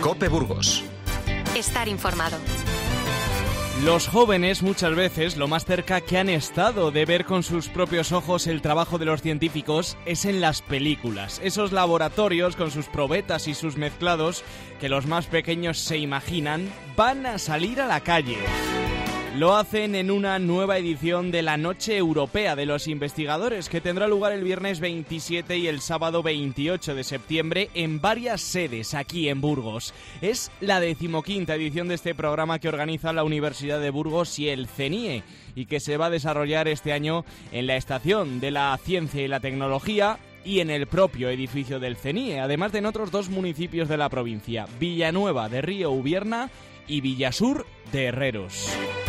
COPE Burgos. Estar informado. Los jóvenes muchas veces lo más cerca que han estado de ver con sus propios ojos el trabajo de los científicos es en las películas. Esos laboratorios con sus probetas y sus mezclados que los más pequeños se imaginan van a salir a la calle. Lo hacen en una nueva edición de la Noche Europea de los Investigadores, que tendrá lugar el viernes 27 y el sábado 28 de septiembre en varias sedes aquí en Burgos. Es la 15ª edición de este programa que organiza la Universidad de Burgos y el CENIE, y que se va a desarrollar este año en la Estación de la Ciencia y la Tecnología y en el propio edificio del CENIE, además de en otros 2 municipios de la provincia, Villanueva de Río Ubierna y Villasur de Herreros.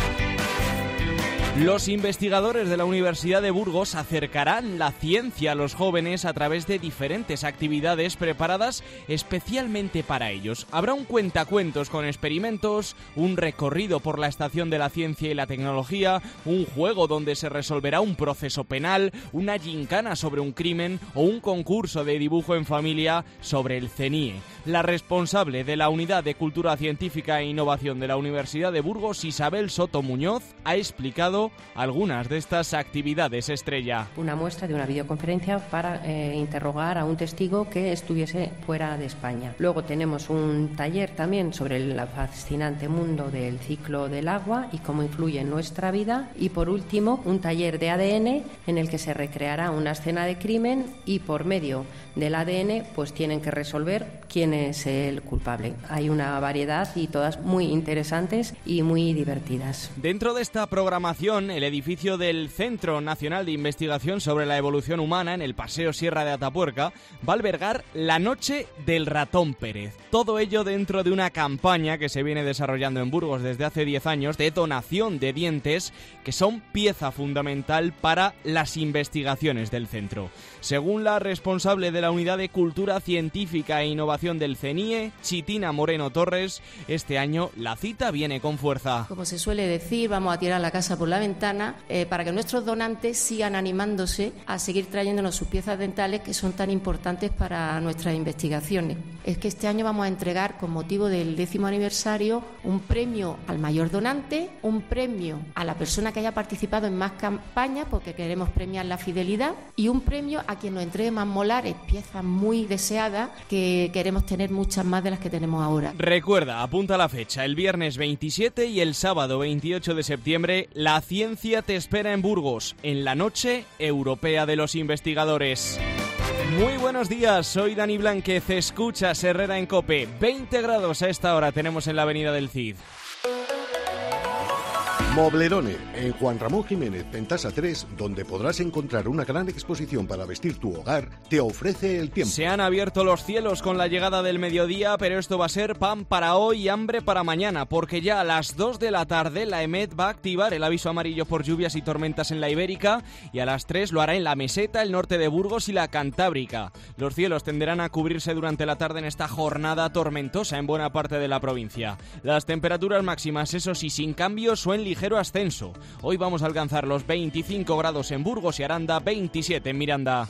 Los investigadores de la Universidad de Burgos acercarán la ciencia a los jóvenes a través de diferentes actividades preparadas especialmente para ellos. Habrá un cuentacuentos con experimentos, un recorrido por la Estación de la Ciencia y la Tecnología, un juego donde se resolverá un proceso penal, una gincana sobre un crimen o un concurso de dibujo en familia sobre el CENIE. La responsable de la Unidad de Cultura Científica e Innovación de la Universidad de Burgos, Isabel Soto Muñoz, ha explicado algunas de estas actividades estrella. Una muestra de una videoconferencia para interrogar a un testigo que estuviese fuera de España. Luego tenemos un taller también sobre el fascinante mundo del ciclo del agua y cómo influye en nuestra vida. Y por último, un taller de ADN en el que se recreará una escena de crimen y por medio del ADN pues tienen que resolver quién es el culpable. Hay una variedad y todas muy interesantes y muy divertidas. Dentro de esta programación, el edificio del Centro Nacional de Investigación sobre la Evolución Humana en el Paseo Sierra de Atapuerca va a albergar la Noche del Ratón Pérez. Todo ello dentro de una campaña que se viene desarrollando en Burgos desde hace 10 años de donación de dientes que son pieza fundamental para las investigaciones del centro. Según la responsable de la Unidad de Cultura Científica e Innovación del CENIE, Chitina Moreno Torres, este año la cita viene con fuerza. Como se suele decir, vamos a tirar la casa por la ventana para que nuestros donantes sigan animándose a seguir trayéndonos sus piezas dentales que son tan importantes para nuestras investigaciones. Es que este año vamos a entregar, con motivo del 10º aniversario, un premio al mayor donante, un premio a la persona que haya participado en más campañas, porque queremos premiar la fidelidad, y un premio a quien nos entregue más molares, piezas muy deseadas, que queremos tener muchas más de las que tenemos ahora. Recuerda, apunta la fecha, el viernes 27 y el sábado 28 de septiembre, la ciencia te espera en Burgos, en la Noche Europea de los Investigadores. Muy buenos días, soy Dani Blánquez, escuchas Herrera en COPE. 20 grados a esta hora tenemos en la avenida del Cid. Moblerone, en Juan Ramón Jiménez, Pentasa 3, donde podrás encontrar una gran exposición para vestir tu hogar, te ofrece el tiempo. Se han abierto los cielos con la llegada del mediodía, pero esto va a ser pan para hoy y hambre para mañana, porque ya a las 2 de la tarde la EMET va a activar el aviso amarillo por lluvias y tormentas en la Ibérica, y a las 3 lo hará en la Meseta, el norte de Burgos y la Cantábrica. Los cielos tenderán a cubrirse durante la tarde en esta jornada tormentosa en buena parte de la provincia. Las temperaturas máximas, eso sí, sin cambios o en ligero ascenso. Hoy vamos a alcanzar los 25 grados en Burgos y Aranda, 27 en Miranda.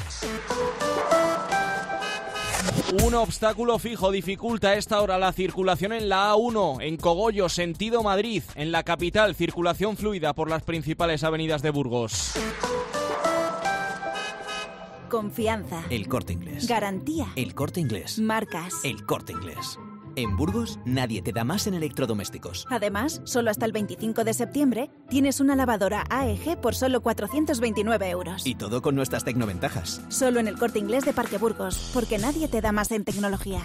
Un obstáculo fijo dificulta a esta hora la circulación en la A1, en Cogollo, sentido Madrid. En la capital, circulación fluida por las principales avenidas de Burgos. Confianza. El Corte Inglés. Garantía. El Corte Inglés. Marcas. El Corte Inglés. En Burgos, nadie te da más en electrodomésticos. Además, solo hasta el 25 de septiembre tienes una lavadora AEG por solo 429 euros. Y todo con nuestras tecnoventajas. Solo en el Corte Inglés de Parque Burgos, porque nadie te da más en tecnología.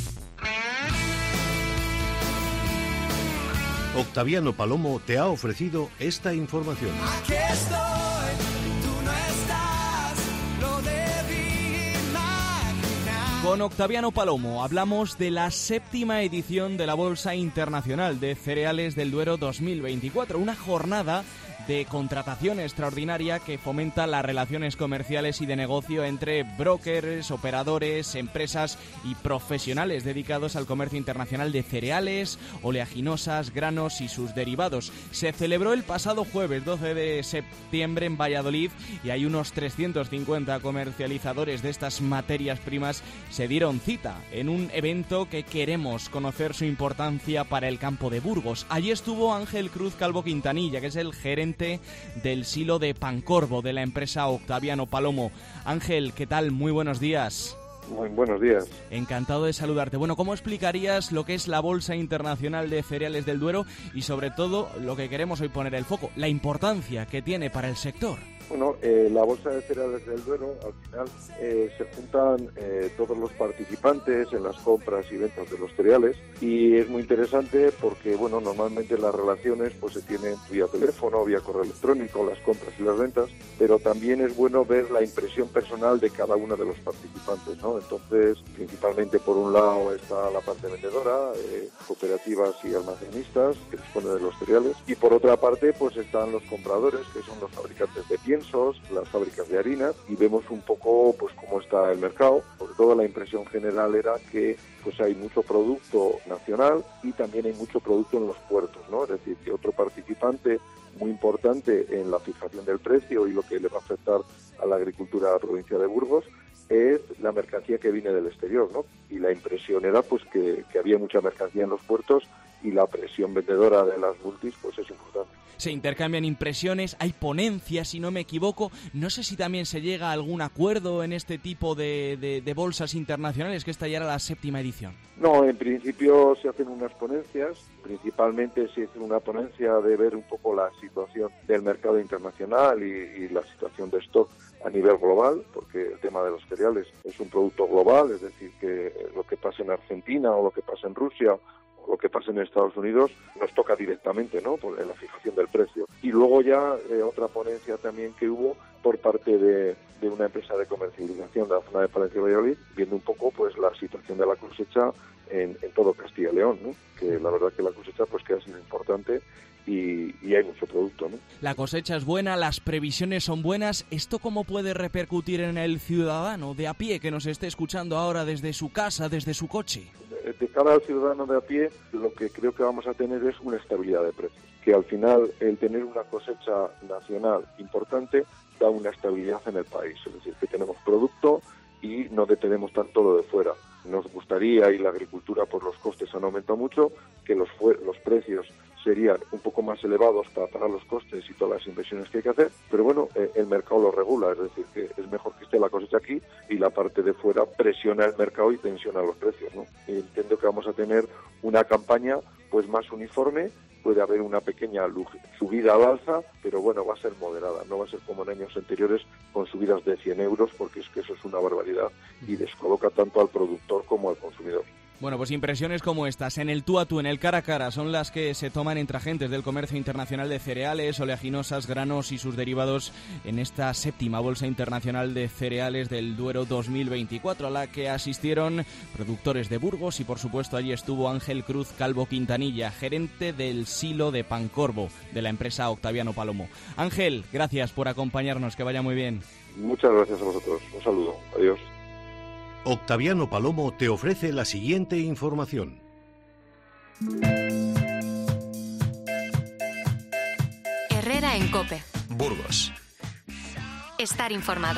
Octaviano Palomo te ha ofrecido esta información. Aquí estoy, tú no estás, lo debí imaginar. Con Octaviano Palomo hablamos de la 7ª edición de la Bolsa Internacional de Cereales del Duero 2024, una jornada de contratación extraordinaria que fomenta las relaciones comerciales y de negocio entre brokers, operadores, empresas y profesionales dedicados al comercio internacional de cereales, oleaginosas, granos y sus derivados. Se celebró el pasado jueves 12 de septiembre en Valladolid y hay unos 350 comercializadores de estas materias primas se dieron cita en un evento que queremos conocer su importancia para el campo de Burgos. Allí estuvo Ángel Cruz Calvo Quintanilla, que es el gerente del silo de Pancorbo de la empresa Octaviano Palomo. Ángel, ¿qué tal? Muy buenos días. Muy buenos días. Encantado de saludarte. Bueno, ¿cómo explicarías lo que es la Bolsa Internacional de Cereales del Duero y sobre todo lo que queremos hoy poner el foco, la importancia que tiene para el sector? Bueno, la Bolsa de Cereales del Duero, al final se juntan todos los participantes en las compras y ventas de los cereales y es muy interesante porque, bueno, normalmente las relaciones pues se tienen vía teléfono, vía correo electrónico, las compras y las ventas, pero también es bueno ver la impresión personal de cada uno de los participantes, ¿no? Entonces, principalmente por un lado está la parte vendedora, cooperativas y almacenistas que disponen de los cereales, y por otra parte pues están los compradores, que son los fabricantes de piensos, las fábricas de harinas, y vemos un poco pues cómo está el mercado. Sobre todo la impresión general era que pues hay mucho producto nacional y también hay mucho producto en los puertos, ¿no? Es decir, que otro participante muy importante en la fijación del precio y lo que le va a afectar a la agricultura de la provincia de Burgos es la mercancía que viene del exterior, ¿no? Y la impresión era pues que había mucha mercancía en los puertos y la presión vendedora de las multis pues es importante. Se intercambian impresiones, hay ponencias, si no me equivoco. No sé si también se llega a algún acuerdo en este tipo de bolsas internacionales, que esta ya era la 7ª edición. No, en principio se hacen unas ponencias, principalmente se hace una ponencia de ver un poco la situación del mercado internacional y la situación de stock a nivel global, porque el tema de los cereales es un producto global, es decir, que lo que pasa en Argentina o lo que pasa en Rusia o lo que pasa en Estados Unidos nos toca directamente, ¿no?, en la fijación del precio. Y luego ya otra ponencia también que hubo por parte de una empresa de comercialización de la zona de Palencia y Valladolid, viendo un poco pues la situación de la cosecha en todo Castilla y León, ¿no?, que la verdad que la cosecha pues que ha sido importante y hay mucho producto, ¿no? La cosecha es buena, las previsiones son buenas. ¿Esto cómo puede repercutir en el ciudadano de a pie que nos esté escuchando ahora desde su casa, desde su coche? De cara al ciudadano de a pie, lo que creo que vamos a tener es una estabilidad de precios, que al final el tener una cosecha nacional importante da una estabilidad en el país, es decir, que tenemos producto y no dependemos tanto lo de fuera. Nos gustaría, y la agricultura por los costes han aumentado mucho, que los precios serían un poco más elevados para pagar los costes y todas las inversiones que hay que hacer, pero bueno, el mercado lo regula, es decir, que es mejor que esté la cosecha aquí y la parte de fuera presiona el mercado y tensiona los precios, ¿no? Y entiendo que vamos a tener una campaña pues más uniforme, puede haber una pequeña subida al alza, pero bueno, va a ser moderada, no va a ser como en años anteriores con subidas de 100 euros, porque es que eso es una barbaridad y descoloca tanto al productor como al consumidor. Bueno, pues impresiones como estas, en el tú a tú, en el cara a cara, son las que se toman entre agentes del comercio internacional de cereales, oleaginosas, granos y sus derivados en esta 7ª Bolsa Internacional de Cereales del Duero 2024, a la que asistieron productores de Burgos y por supuesto allí estuvo Ángel Cruz Calvo Quintanilla, gerente del silo de Pancorbo de la empresa Octaviano Palomo. Ángel, gracias por acompañarnos, que vaya muy bien. Muchas gracias a vosotros, un saludo, adiós. Octaviano Palomo te ofrece la siguiente información. Herrera en COPE. Burgos. Estar informado.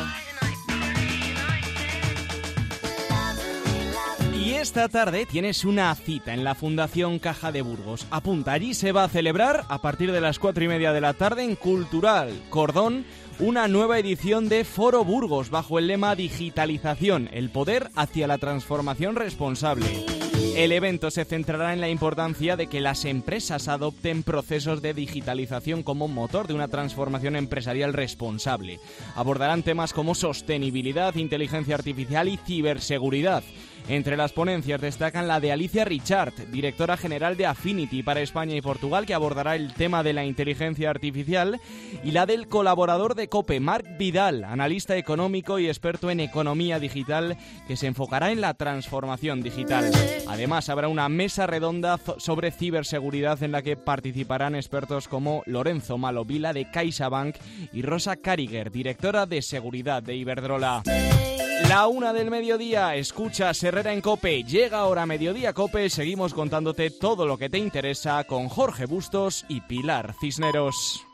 Y esta tarde tienes una cita en la Fundación Caja de Burgos. Apunta, allí se va a celebrar a partir de las 4:30 de la tarde en Cultural Cordón una nueva edición de Foro Burgos bajo el lema Digitalización, el poder hacia la transformación responsable. El evento se centrará en la importancia de que las empresas adopten procesos de digitalización como motor de una transformación empresarial responsable. Abordarán temas como sostenibilidad, inteligencia artificial y ciberseguridad. Entre las ponencias destacan la de Alicia Richard, directora general de Affinity para España y Portugal, que abordará el tema de la inteligencia artificial, y la del colaborador de COPE, Marc Vidal, analista económico y experto en economía digital, que se enfocará en la transformación digital. Además, habrá una mesa redonda sobre ciberseguridad en la que participarán expertos como Lorenzo Malovila de CaixaBank y Rosa Kariger, directora de seguridad de Iberdrola. La 1 del mediodía, escuchas Herrera en COPE. Llega ahora Mediodía COPE, seguimos contándote todo lo que te interesa con Jorge Bustos y Pilar Cisneros.